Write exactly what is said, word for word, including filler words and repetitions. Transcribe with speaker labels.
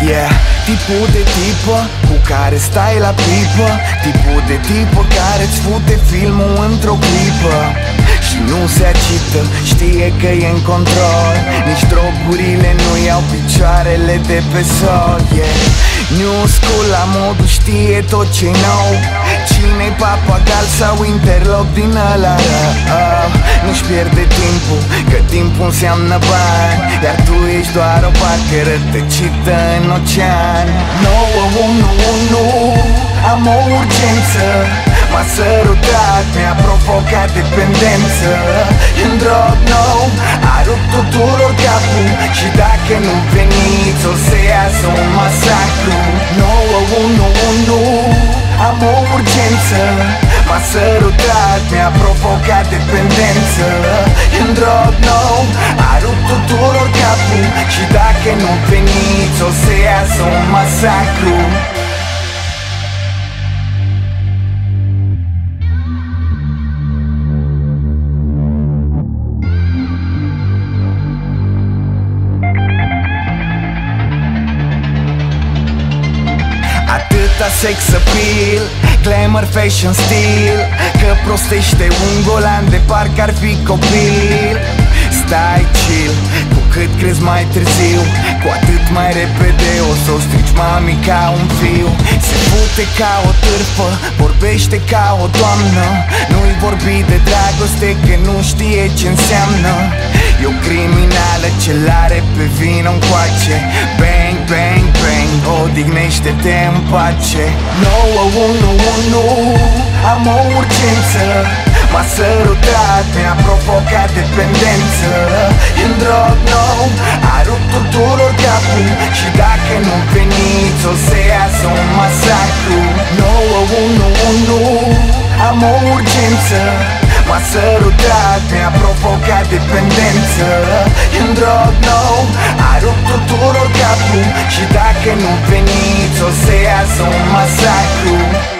Speaker 1: Yeah, tipul de tipă cu care stai la pipă, tipul de tipă care-ți fute filmul într-o clipă și nu se agită, știe că e în control. Nici drogurile nu iau picioarele de pe sol. Yeah, new school la modul știe tot ce-i nou. Cine-i papagal sau interloc din ăla rău? Nu-și pierde timpul, că timpul înseamnă bani, iar tu ești doar o barcă rătăcită în ocean. nouă unu unu, am o urgență, m-a sărutat, mi-a provocat dependență. În drog nou, a rupt tuturor capul și dacă nu veniți o să iasă un masacru. nouă unu unu, am o urgență, m-a sărutat, mi-a provocat dependență. În drog nou, a rupt tuturor capul și dacă nu veniți o să iasă un masacru. Atâta sex appeal, glamour, fashion, stil, că prostește un golan de parcă ar fi copil. Stai chill, cu cât crezi mai târziu, cu atât mai repede o să o strici mami ca un fiu. Se pute ca o târfă, vorbește ca o doamnă, nu-i vorbi de dragoste că nu știe ce înseamnă. E o criminală ce l-are pe vină încoace. Bang, bang, bang, odihnește-te în pace. nouă unu unu, am o urgență, m-a sărutat, mi-a provocat dependență. În drog nou, a rupt tuturor capul și dacă nu veniți o să iasă un masacru. nouă unu unu, am o urgență, m-a sărutat, mi-a provocat dependență. În drog nou, a rupt tuturor capul și dacă nu veniți o să iasă un masacru.